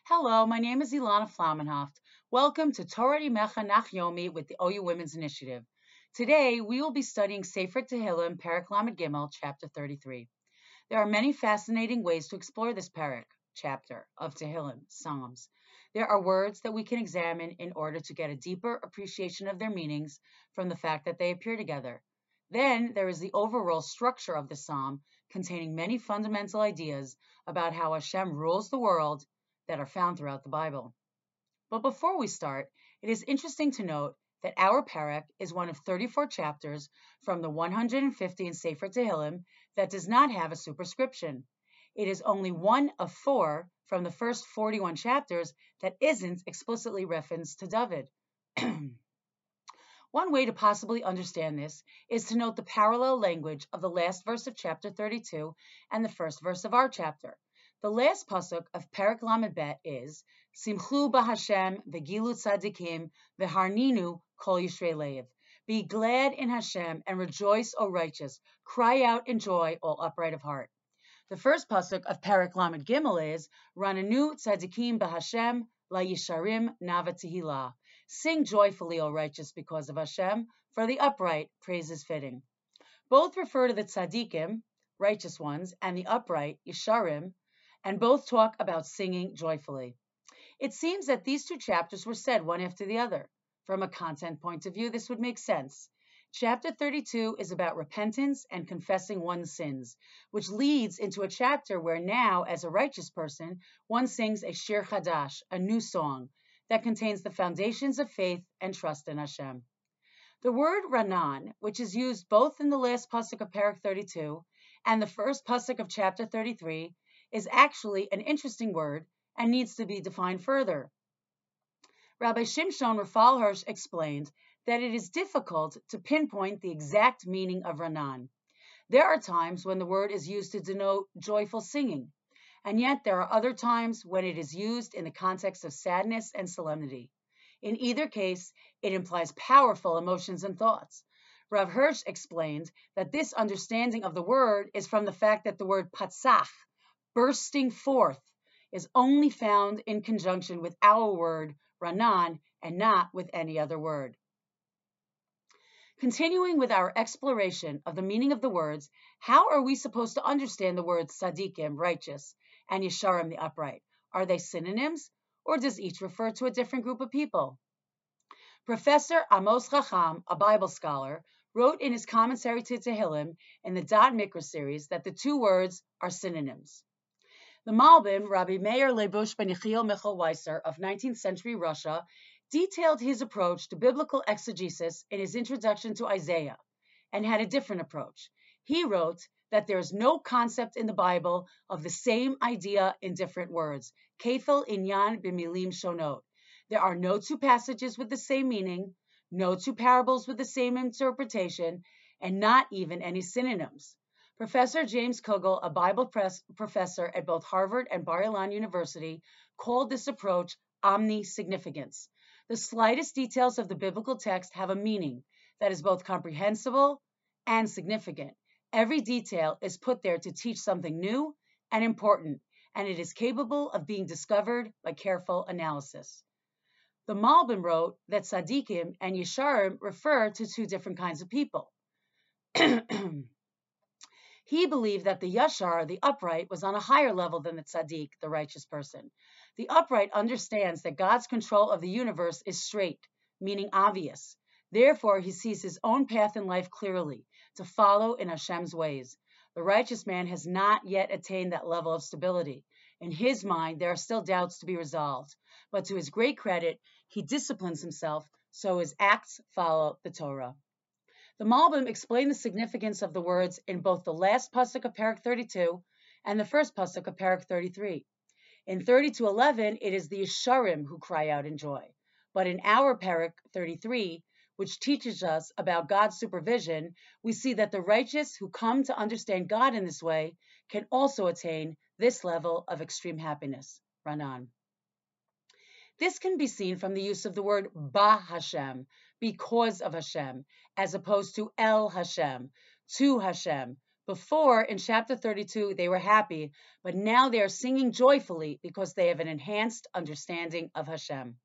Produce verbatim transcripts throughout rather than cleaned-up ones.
Hello, my name is Ilana Flamenhoft. Welcome to Torah Imecha Nach Yomi with the O U Women's Initiative. Today, we will be studying Sefer Tehillim, Perek Lamed Gimel, chapter thirty-three. There are many fascinating ways to explore this Perek, chapter, of Tehillim, Psalms. There are words that we can examine in order to get a deeper appreciation of their meanings from the fact that they appear together. Then there is the overall structure of the psalm, containing many fundamental ideas about how Hashem rules the world that are found throughout the Bible. But before we start, it is interesting to note that our Perek is one of thirty-four chapters from the one hundred fifty in Sefer Tehillim that does not have a superscription. It is only one of four from the first forty-one chapters that isn't explicitly referenced to David. One way to possibly understand this is to note the parallel language of the last verse of chapter thirty-two and the first verse of our chapter. The last pasuk of Perek Lamed Bet is Simchu b'Hashem v'gilu tzadikim v'harninu kol yishrei leiv. Be glad in Hashem and rejoice, O righteous. Cry out in joy, all upright of heart. The first pasuk of Perek Lamed Gimel is Rananu tzadikim b'Hashem la yisharim nava tehillah. Sing joyfully, O righteous, because of Hashem, for the upright praise is fitting. Both refer to the tzadikim, righteous ones, and the upright, yisharim, and both talk about singing joyfully. It seems that these two chapters were said one after the other. From a content point of view, this would make sense. Chapter thirty-two is about repentance and confessing one's sins, which leads into a chapter where now, as a righteous person, one sings a shir chadash, a new song, that contains the foundations of faith and trust in Hashem. The word Ranan, which is used both in the last pasuk of Perek thirty-two and the first pasuk of chapter thirty-three, is actually an interesting word and needs to be defined further. Rabbi Shimshon Rafal Hirsch explained that it is difficult to pinpoint the exact meaning of Ranan. There are times when the word is used to denote joyful singing, and yet there are other times when it is used in the context of sadness and solemnity. In either case, it implies powerful emotions and thoughts. Rav Hirsch explained that this understanding of the word is from the fact that the word patzach, bursting forth, is only found in conjunction with our word Ranan and not with any other word. Continuing with our exploration of the meaning of the words, how are we supposed to understand the words tzadikim, righteous, and yesharim, the upright? Are they synonyms, or does each refer to a different group of people? Professor Amos Chacham, a Bible scholar, wrote in his commentary to Tehillim in the Da'at Mikra series that the two words are synonyms. The Malbim, Rabbi Meir Lebush ben Yechiel Michal Weiser of nineteenth century Russia, detailed his approach to biblical exegesis in his introduction to Isaiah, and had a different approach. He wrote that there is no concept in the Bible of the same idea in different words. Kefel inyan b'milim shonot. There are no two passages with the same meaning, no two parables with the same interpretation, and not even any synonyms. Professor James Kugel, a Bible press professor at both Harvard and Bar Ilan University, called this approach omni-significance. The slightest details of the biblical text have a meaning that is both comprehensible and significant. Every detail is put there to teach something new and important, and it is capable of being discovered by careful analysis. The Malbim wrote that tzadikim and yesharim refer to two different kinds of people. He believed that the yashar, the upright, was on a higher level than the tzaddik, the righteous person. The upright understands that God's control of the universe is straight, meaning obvious. Therefore, he sees his own path in life clearly, to follow in Hashem's ways. The righteous man has not yet attained that level of stability. In his mind, there are still doubts to be resolved. But to his great credit, he disciplines himself, so his acts follow the Torah. The Malbim explained the significance of the words in both the last pasuk of Perek thirty-two and the first pasuk of Perek thirty-three. In thirty-two eleven, it is the Yesharim who cry out in joy. But in our Perek thirty-three, which teaches us about God's supervision, we see that the righteous who come to understand God in this way can also attain this level of extreme happiness. Ranan. This can be seen from the use of the word ba Hashem, because of Hashem, as opposed to el Hashem, to Hashem, Before, in chapter thirty-two, they were happy, but now they are singing joyfully because they have an enhanced understanding of Hashem.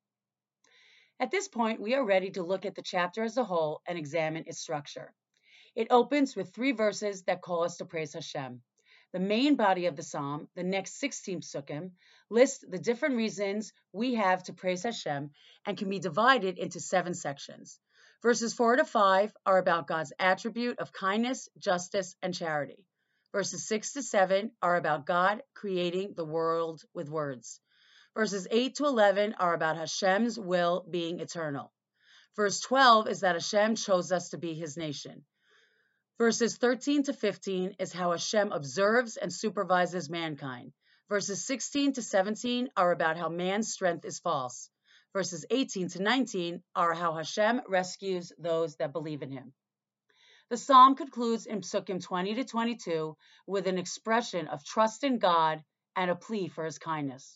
At this point, we are ready to look at the chapter as a whole and examine its structure. It opens with three verses that call us to praise Hashem. The main body of the psalm, the next sixteen psukim, lists the different reasons we have to praise Hashem and can be divided into seven sections. Verses four to five are about God's attribute of kindness, justice, and charity. Verses six to seven are about God creating the world with words. Verses eight to eleven are about Hashem's will being eternal. Verse twelve is that Hashem chose us to be his nation. Verses thirteen to fifteen is how Hashem observes and supervises mankind. Verses sixteen to seventeen are about how man's strength is false. Verses eighteen to nineteen are how Hashem rescues those that believe in him. The psalm concludes in Psukim twenty to twenty-two with an expression of trust in God and a plea for his kindness.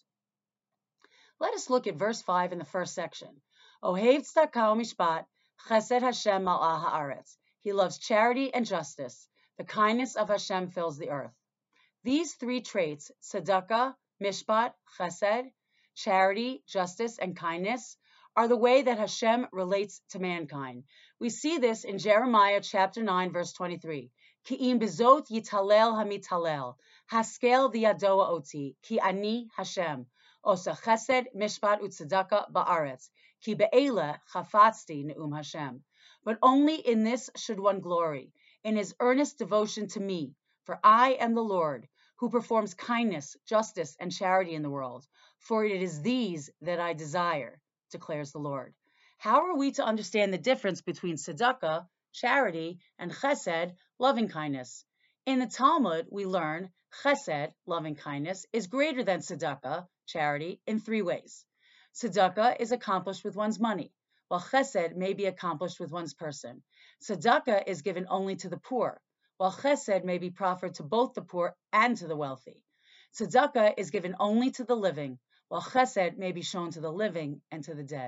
Let us look at verse five in the first section. Ohev tzedakah u'mishpat, chesed Hashem mal'ah haaretz. He loves charity and justice. The kindness of Hashem fills the earth. These three traits, tzedakah, mishpat, chesed, charity, justice, and kindness, are the way that Hashem relates to mankind. We see this in Jeremiah chapter nine, verse twenty-three. Ki im bezot yitalel hamitalel, haskel v'yadoa oti, ki ani Hashem. Osa chesed, mishpat, u'tzedakah ba'aretz, ki be'ela chafatzti ne'um Hashem. But only in this should one glory, in his earnest devotion to me, for I am the Lord, who performs kindness, justice, and charity in the world. For it is these that I desire, declares the Lord. How are we to understand the difference between tzedakah, charity, and chesed, loving kindness? In the Talmud, we learn chesed, loving kindness, is greater than tzedakah, charity, in three ways. Tzedakah is accomplished with one's money, while chesed may be accomplished with one's person. Tzedakah is given only to the poor, while chesed may be proffered to both the poor and to the wealthy. Tzedakah is given only to the living, while chesed may be shown to the living and to the dead.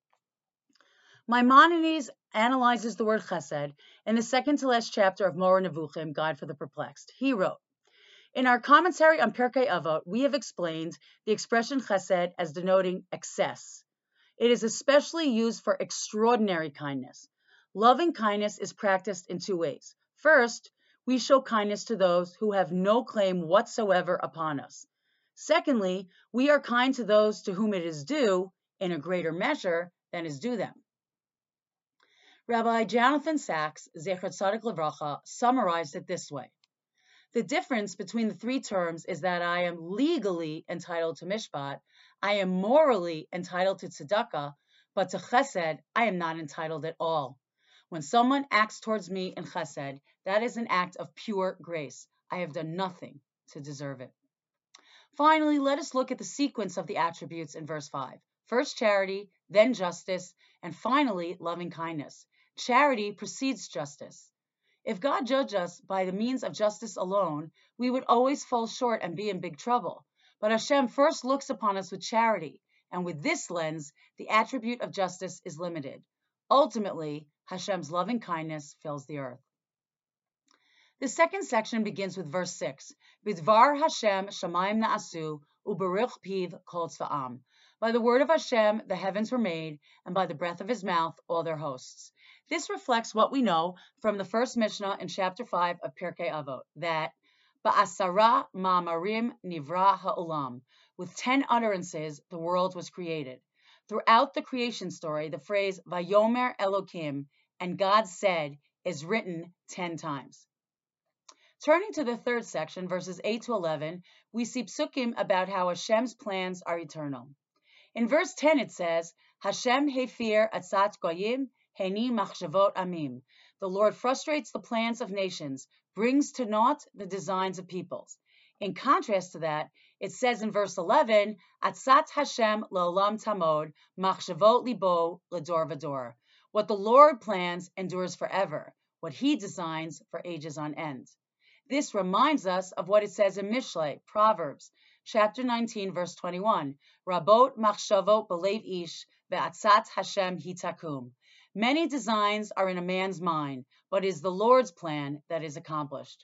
Maimonides analyzes the word chesed in the second to last chapter of Moreh Nevuchim, Guide for the Perplexed. He wrote, in our commentary on Pirkei Avot, we have explained the expression chesed as denoting excess. It is especially used for extraordinary kindness. Loving kindness is practiced in two ways. First, we show kindness to those who have no claim whatsoever upon us. Secondly, we are kind to those to whom it is due in a greater measure than is due them. Rabbi Jonathan Sacks, Zecher Tzadik Livracha, summarized it this way. The difference between the three terms is that I am legally entitled to mishpat, I am morally entitled to tzedakah, but to chesed, I am not entitled at all. When someone acts towards me in chesed, that is an act of pure grace. I have done nothing to deserve it. Finally, let us look at the sequence of the attributes in verse five. First charity, then justice, and finally loving kindness. Charity precedes justice. If God judged us by the means of justice alone, we would always fall short and be in big trouble. But Hashem first looks upon us with charity, and with this lens, the attribute of justice is limited. Ultimately, Hashem's loving kindness fills the earth. The second section begins with verse six. Bidvar Hashem shamayim na'asu u'baruch piv kol tzva'am. By the word of Hashem, the heavens were made, and by the breath of his mouth, all their hosts. This reflects what we know from the first Mishnah in chapter five of Pirkei Avot, that Ba'asara ma'amarim nivra ha'olam. With ten utterances, the world was created. Throughout the creation story, the phrase Vayomer Elokim, and God said, is written ten times. Turning to the third section, verses eight to eleven, we see psukim about how Hashem's plans are eternal. In verse ten it says, Hashem hefir atzat goyim, heni machshavot amim. The Lord frustrates the plans of nations, brings to naught the designs of peoples. In contrast to that, it says in verse eleven, Atzat Hashem le'olam tamod, machshavot libo ledor vador. What the Lord plans endures forever, what he designs for ages on end. This reminds us of what it says in Mishlei, Proverbs, chapter nineteen, verse twenty-one, Rabot machshavot belev ish, ve'atzat Hashem hitakum. Many designs are in a man's mind, but it is the Lord's plan that is accomplished.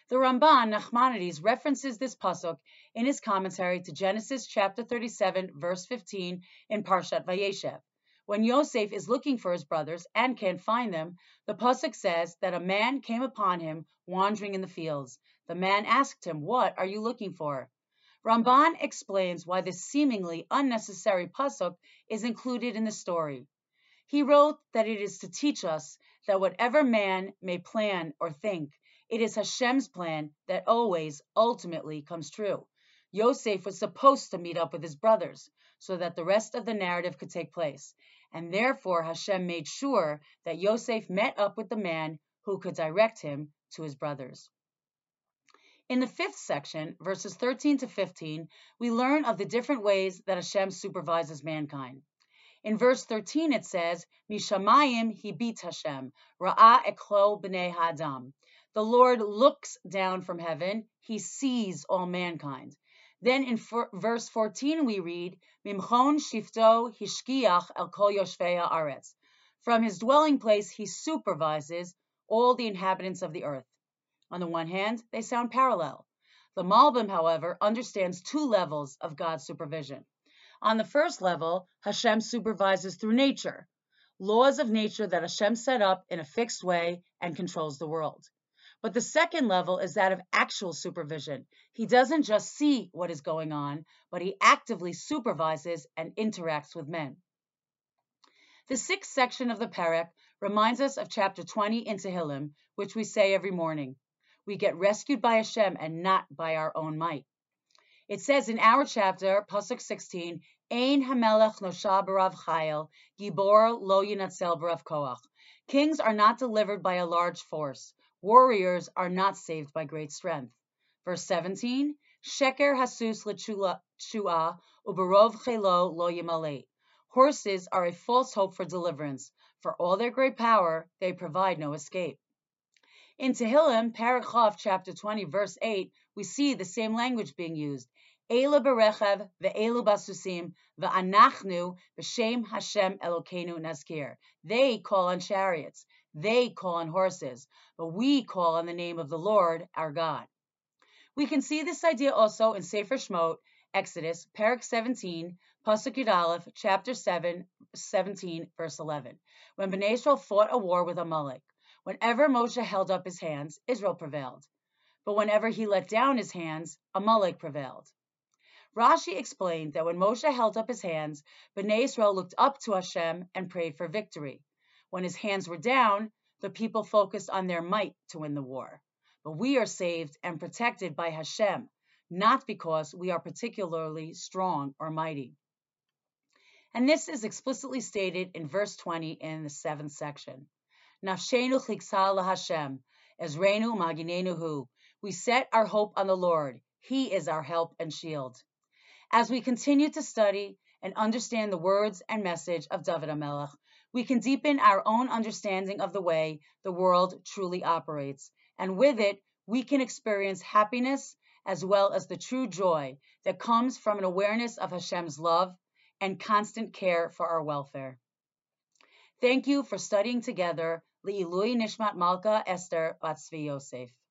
The Ramban, Nachmanides, references this pasuk in his commentary to Genesis chapter thirty-seven, verse fifteen in Parshat Vayeshev. When Yosef is looking for his brothers and can't find them, the pasuk says that a man came upon him wandering in the fields. The man asked him, "What are you looking for?" Ramban explains why this seemingly unnecessary pasuk is included in the story. He wrote that it is to teach us that whatever man may plan or think, it is Hashem's plan that always, ultimately comes true. Yosef was supposed to meet up with his brothers so that the rest of the narrative could take place, and therefore Hashem made sure that Yosef met up with the man who could direct him to his brothers. In the fifth section, verses thirteen to fifteen, we learn of the different ways that Hashem supervises mankind. In verse thirteen it says, Mishamayim hibit Hashem, Ra'ah eklo b'nei ha'adam. The Lord looks down from heaven, he sees all mankind. Then in for, verse fourteen we read, Mimchon shifto hishkiach el kol yoshvei haaretz. From his dwelling place he supervises all the inhabitants of the earth. On the one hand, they sound parallel. The Malbim, however, understands two levels of God's supervision. On the first level, Hashem supervises through nature, laws of nature that Hashem set up in a fixed way and controls the world. But the second level is that of actual supervision. He doesn't just see what is going on, but he actively supervises and interacts with men. The sixth section of the Perek reminds us of chapter twenty in Tehillim, which we say every morning. We get rescued by Hashem and not by our own might. It says in our chapter, Pasuk sixteen, Ein hamelech nosha b'rav chayil, gibor lo yinatzel b'rav koach. Kings are not delivered by a large force. Warriors are not saved by great strength. Verse seventeen, Sheker hasus l'tshua, uberov chelo lo yimalei. Horses are a false hope for deliverance. For all their great power, they provide no escape. In Tehillim, Perek Chav, chapter twenty, verse eight, we see the same language being used. Eila berechev ve'elu basusim ve'anachnu b'shem Hashem Elokeinu nazkir. They call on chariots. They call on horses. But we call on the name of the Lord, our God. We can see this idea also in Sefer Shmot, Exodus, Perek seventeen, Pasuk Yud Aleph, chapter seven, seventeen, verse eleven, when Bnei Israel fought a war with Amalek. Whenever Moshe held up his hands, Israel prevailed. But whenever he let down his hands, Amalek prevailed. Rashi explained that when Moshe held up his hands, Bnei Israel looked up to Hashem and prayed for victory. When his hands were down, the people focused on their might to win the war. But we are saved and protected by Hashem, not because we are particularly strong or mighty. And this is explicitly stated in verse twenty in the seventh section. Nafshenu chiksa laHashem, Ezreinu maginenu hu. We set our hope on the Lord. He is our help and shield. As we continue to study and understand the words and message of David HaMelech, we can deepen our own understanding of the way the world truly operates, and with it, we can experience happiness as well as the true joy that comes from an awareness of Hashem's love and constant care for our welfare. Thank you for studying together Le'ilui Nishmat Malka Esther Bat Tzvi Yosef.